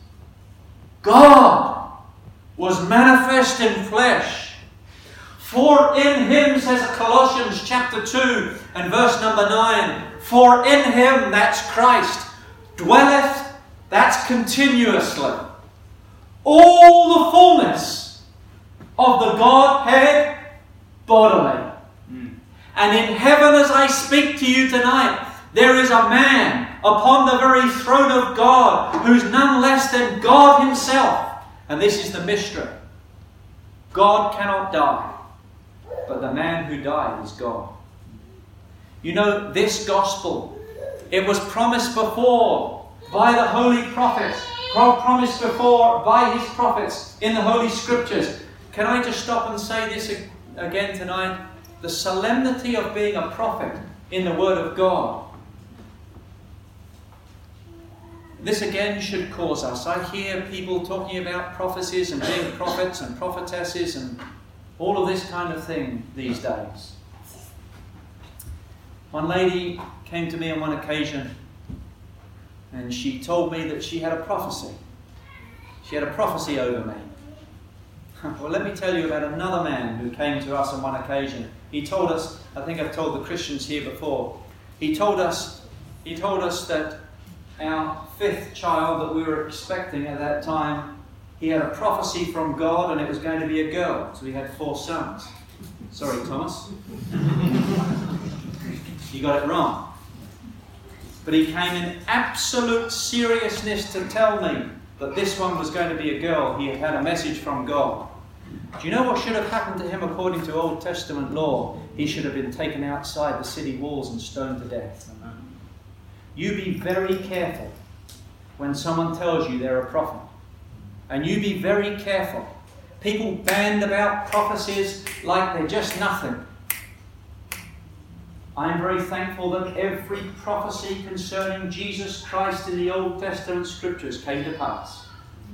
God was manifest in flesh. For in him, says Colossians chapter two and verse number nine, for in him, that's Christ, dwelleth, that's continuously, all the fullness of the Godhead bodily. Mm. And in heaven, as I speak to you tonight, there is a man upon the very throne of God who's none less than God himself. And this is the mystery. God cannot die, but the man who died is God. You know, this gospel, it was promised before by the holy prophets, promised before by his prophets in the Holy Scriptures. Can I just stop and say this again tonight? The solemnity of being a prophet in the Word of God. This again should cause us. I hear people talking about prophecies and being prophets and prophetesses and all of this kind of thing these days. One lady came to me on one occasion and she told me that she had a prophecy. She had a prophecy over me. Well, let me tell you about another man who came to us on one occasion. He told us, I think I've told the Christians here before, he told us, he told us that our fifth child that we were expecting at that time, he had a prophecy from God and it was going to be a girl. So we had four sons. Sorry, Thomas. You got it wrong. But he came in absolute seriousness to tell me that this one was going to be a girl. He had had a message from God. Do you know what should have happened to him according to Old Testament law? He should have been taken outside the city walls and stoned to death. You be very careful when someone tells you they're a prophet. And you be very careful. People band about prophecies like they're just nothing. I'm very thankful that every prophecy concerning Jesus Christ in the Old Testament Scriptures came to pass.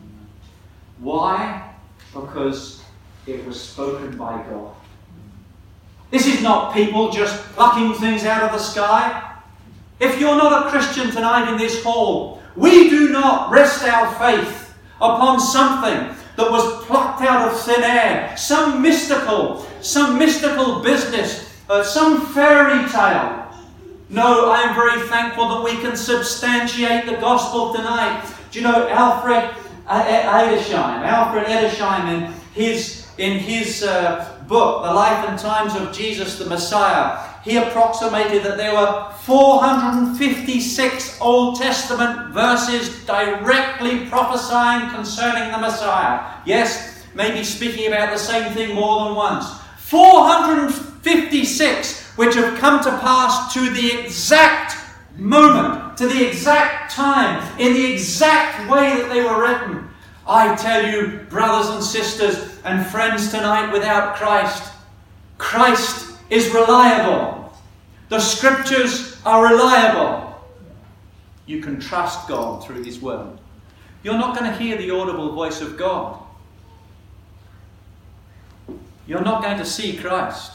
Why? Because it was spoken by God. This is not people just plucking things out of the sky. If you're not a Christian tonight in this hall, we do not rest our faith upon something that was plucked out of thin air, some mystical, some mystical business, uh, some fairy tale. No, I am very thankful that we can substantiate the gospel tonight. Do you know Alfred Edersheim? Alfred Edersheim in his in his uh, book, The Life and Times of Jesus the Messiah, he approximated that there were four hundred fifty-six Old Testament verses directly prophesying concerning the Messiah. Yes, maybe speaking about the same thing more than once. four hundred fifty-six which have come to pass to the exact moment to the exact time, in the exact way that they were written. I tell you, brothers and sisters and friends tonight, without Christ, Christ is reliable. The Scriptures are reliable. You can trust God through His Word. You're not going to hear the audible voice of God. You're not going to see Christ.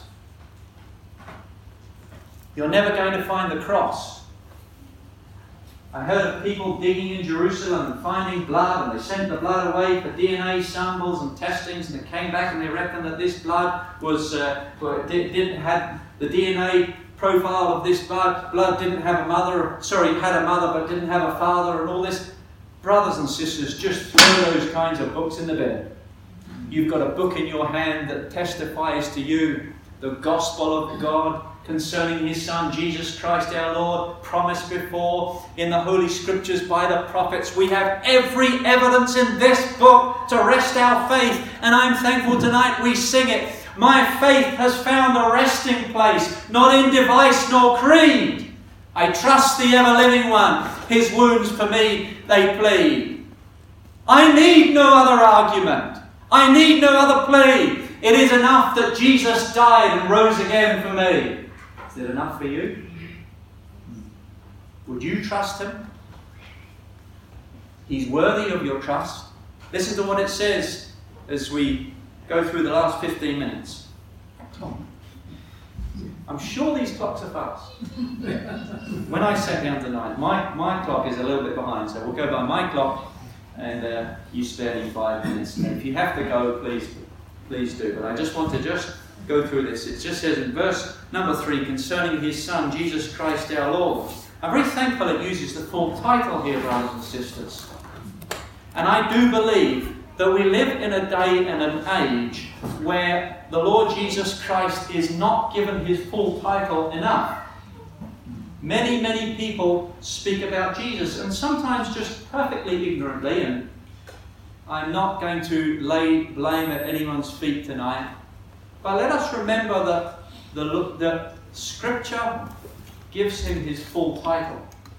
You're never going to find the cross. I heard of people digging in Jerusalem and finding blood, and they sent the blood away for D N A samples and testings, and it came back and they reckoned that this blood was uh, didn't have the D N A profile of this blood. Blood didn't have a mother, sorry, it had a mother but didn't have a father, and all this. Brothers and sisters, just throw those kinds of books in the bin. You've got a book in your hand that testifies to you the gospel of God concerning His Son, Jesus Christ our Lord, promised before in the Holy Scriptures by the prophets. We have every evidence in this book to rest our faith, and I'm thankful tonight we sing it. My faith has found a resting place, not in device nor creed. I trust the ever-living one. His wounds for me they plead. I need no other argument. I need no other plea. It is enough that Jesus died and rose again for me. Is it enough for you? Would you trust Him? He's worthy of your trust. Listen to what it says as we go through the last fifteen minutes. Tom, I'm sure these clocks are fast. When I sat down tonight, my, my clock is a little bit behind, so we'll go by my clock and uh, you spare me five minutes. And if you have to go, please, please do. But I just want to just go through this. It just says in verse number three, concerning His Son, Jesus Christ our Lord. I'm very thankful it uses the full title here, brothers and sisters. And I do believe that we live in a day and an age where the Lord Jesus Christ is not given His full title enough. Many, many people speak about Jesus, and sometimes just perfectly ignorantly, and I'm not going to lay blame at anyone's feet tonight, but let us remember that the, the Scripture gives Him His full title.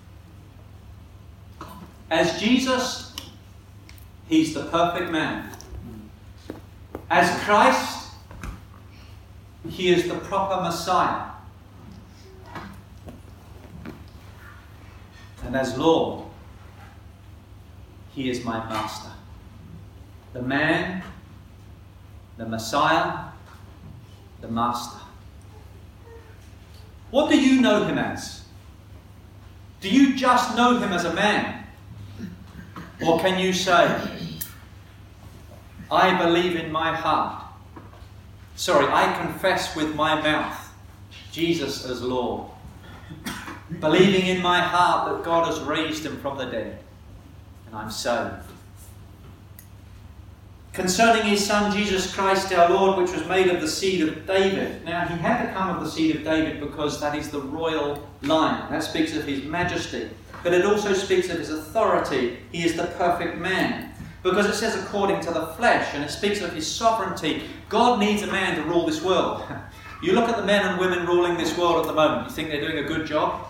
As Jesus, He's the perfect man. As Christ, He is the proper Messiah. And as Lord, He is my Master. The man, the Messiah, the Master. What do you know Him as? Do you just know Him as a man? Or can you say, I believe in my heart. Sorry, I confess with my mouth Jesus as Lord. Believing in my heart that God has raised Him from the dead. And I'm saved. Concerning His Son Jesus Christ our Lord, which was made of the seed of David. Now, He had to come of the seed of David because that is the royal line. That speaks of His majesty. But it also speaks of His authority. He is the perfect man. Because it says according to the flesh, and it speaks of His sovereignty. God needs a man to rule this world. You look at the men and women ruling this world at the moment, you think they're doing a good job?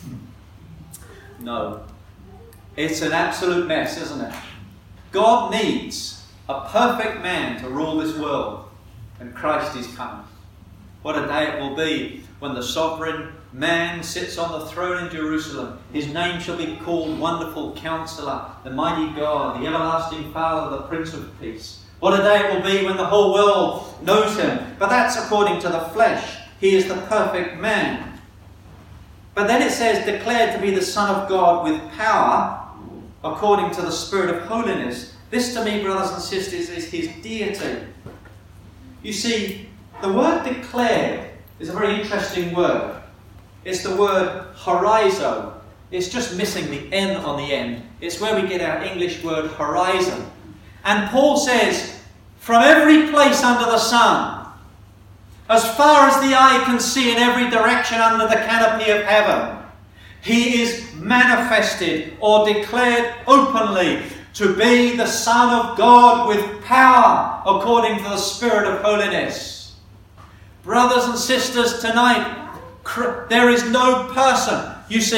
No. It's an absolute mess, isn't it? God needs a perfect man to rule this world, and Christ is coming. What a day it will be when the sovereign man sits on the throne in Jerusalem. His name shall be called Wonderful Counselor, the Mighty God, the Everlasting Father, the Prince of Peace. What a day it will be when the whole world knows Him. But that's according to the flesh. He is the perfect man. But then it says, declared to be the Son of God with power, according to the Spirit of holiness. This to me, brothers and sisters, is His deity. You see, the word declared is a very interesting word. It's the word horizo. It's just missing the N on the end. It's where we get our English word horizon. And Paul says, from every place under the sun, as far as the eye can see in every direction under the canopy of heaven, He is manifested or declared openly to be the Son of God with power according to the Spirit of holiness. Brothers and sisters, tonight, there is no person. You see,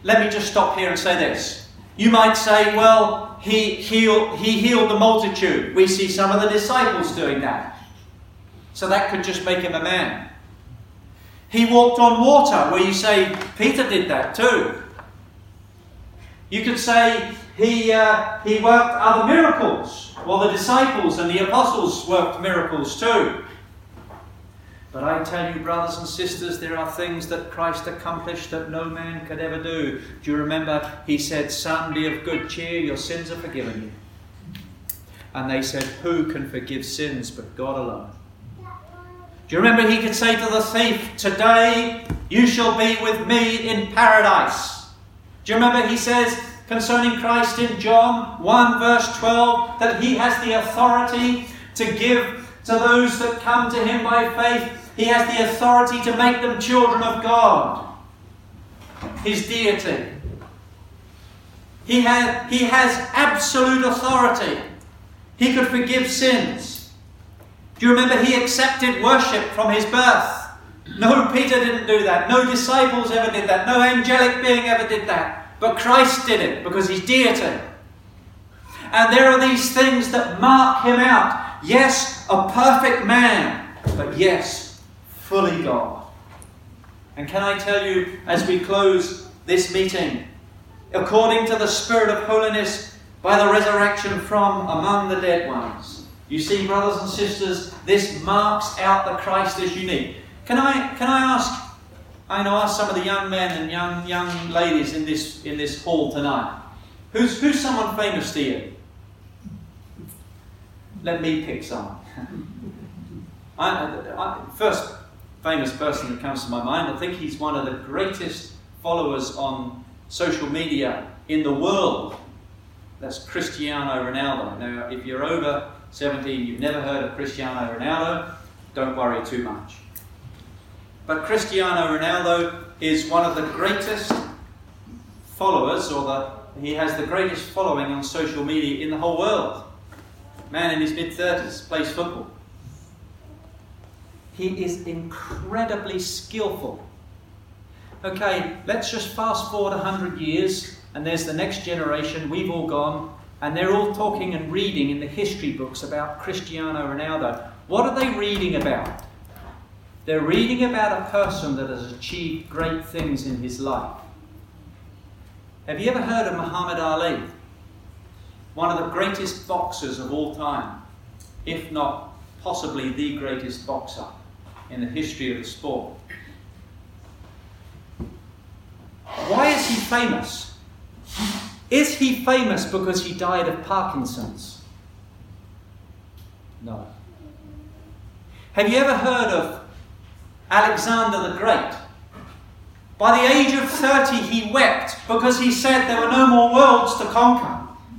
let me just stop here and say this. You might say, well, he healed, he healed the multitude. We see some of the disciples doing that. So that could just make him a man. He walked on water, where you say Peter did that too. You could say he, uh, he worked other miracles. Well, the disciples and the apostles worked miracles too. But I tell you, brothers and sisters, there are things that Christ accomplished that no man could ever do. Do you remember he said, "Son, be of good cheer, your sins are forgiven you." And they said, "Who can forgive sins but God alone?" Do you remember he could say to the thief, "Today you shall be with me in paradise." Do you remember he says concerning Christ in John one verse twelve that he has the authority to give to those that come to him by faith. He has the authority to make them children of God. His deity. He has, he has absolute authority. He could forgive sins. Do you remember he accepted worship from his birth? No, Peter didn't do that. No disciples ever did that. No angelic being ever did that. But Christ did it because he's deity. And there are these things that mark him out. Yes, a perfect man, but yes, fully God. And can I tell you, as we close this meeting, according to the Spirit of holiness, by the resurrection from among the dead ones. You see, brothers and sisters, this marks out the Christ as unique. Can I, can I ask, I know ask some of the young men and young young ladies in this in this hall tonight. Who's who's someone famous to you? Let me pick someone. I, I, first famous person that comes to my mind, I think he's one of the greatest followers on social media in the world. That's Cristiano Ronaldo. Now, if you're over seventeen, you've never heard of Cristiano Ronaldo, don't worry too much. But Cristiano Ronaldo is one of the greatest followers, or the, he has the greatest following on social media in the whole world. Man in his mid-thirties, plays football. He is incredibly skillful. Okay, let's just fast forward a hundred years, and there's the next generation, we've all gone, and they're all talking and reading in the history books about Cristiano Ronaldo. What are they reading about? They're reading about a person that has achieved great things in his life. Have you ever heard of Muhammad Ali? One of the greatest boxers of all time, if not possibly the greatest boxer in the history of the sport. Why is he famous? Is he famous because he died of Parkinson's? No. Have you ever heard of Alexander the Great? By the age of thirty, he wept because he said there were no more worlds to conquer.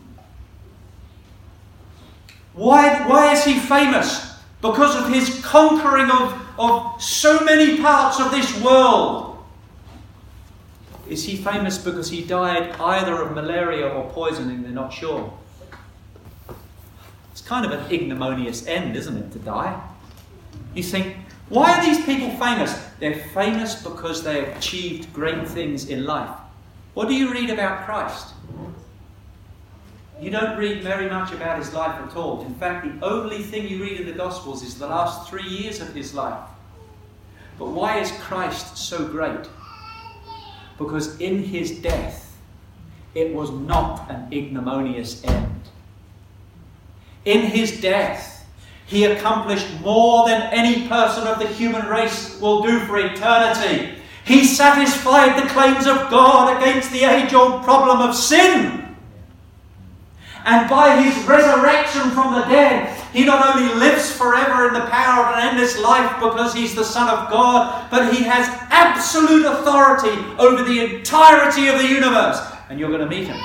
Why, why is he famous? Because of his conquering of, of so many parts of this world. Is he famous because he died either of malaria or poisoning? They're not sure. It's kind of an ignominious end, isn't it, to die? You think, why are these people famous? They're famous because they achieved great things in life. What do you read about Christ? You don't read very much about his life at all. In fact, the only thing you read in the Gospels is the last three years of his life. But why is Christ so great? Because in his death, it was not an ignominious end. In his death, he accomplished more than any person of the human race will do for eternity. He satisfied the claims of God against the age-old problem of sin. And by his resurrection from the dead, he not only lives forever in the power of an endless life because he's the Son of God, but he has absolute authority over the entirety of the universe. And you're going to meet him.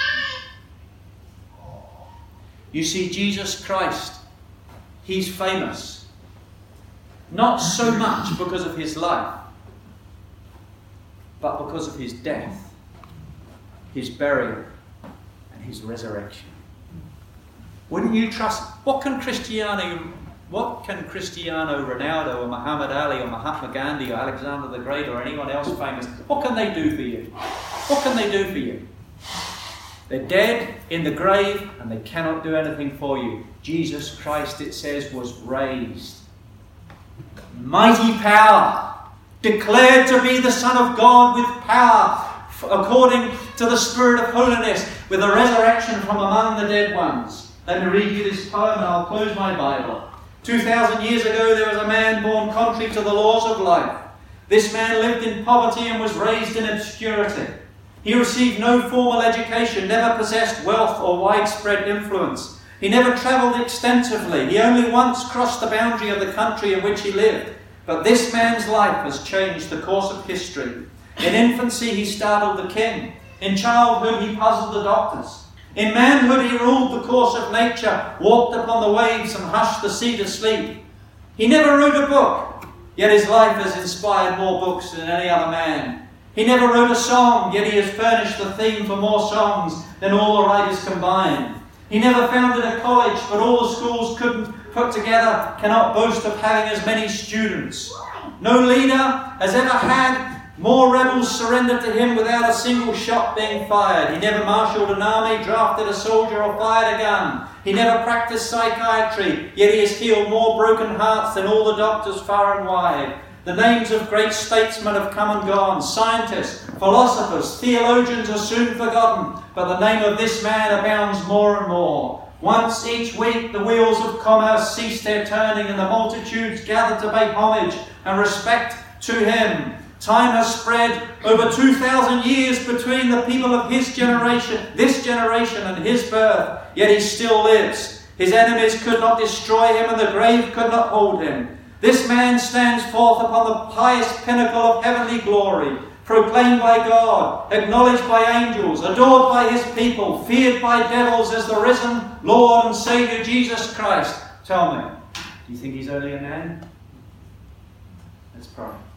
You see, Jesus Christ, he's famous. Not so much because of his life, but because of his death, his burial, and his resurrection. Wouldn't you trust? What can Cristiano What can Cristiano Ronaldo or Muhammad Ali or Mahatma Gandhi or Alexander the Great or anyone else famous, what can they do for you? What can they do for you? They're dead in the grave and they cannot do anything for you. Jesus Christ, it says, was raised. Mighty power, declared to be the Son of God with power, according to the Spirit of holiness, with a resurrection from among the dead ones. Let me read you this poem and I'll close my Bible. Two thousand years ago there was a man born contrary to the laws of life. This man lived in poverty and was raised in obscurity. He received no formal education, never possessed wealth or widespread influence. He never travelled extensively. He only once crossed the boundary of the country in which he lived. But this man's life has changed the course of history. In infancy he startled the king. In childhood he puzzled the doctors. In manhood he ruled the course of nature, walked upon the waves and hushed the sea to sleep. He never wrote a book, yet his life has inspired more books than any other man. He never wrote a song, yet he has furnished the theme for more songs than all the writers combined. He never founded a college, but all the schools couldn't put together cannot boast of having as many students. No leader has ever had more rebels surrendered to him without a single shot being fired. He never marshalled an army, drafted a soldier, or fired a gun. He never practiced psychiatry, yet he has healed more broken hearts than all the doctors far and wide. The names of great statesmen have come and gone. Scientists, philosophers, theologians are soon forgotten, but the name of this man abounds more and more. Once each week the wheels of commerce cease their turning and the multitudes gather to pay homage and respect to him. Time has spread over two thousand years between the people of his generation, this generation and his birth, yet he still lives. His enemies could not destroy him and the grave could not hold him. This man stands forth upon the highest pinnacle of heavenly glory, proclaimed by God, acknowledged by angels, adored by his people, feared by devils as the risen Lord and Saviour Jesus Christ. Tell me, do you think he's only a man? Let's pray.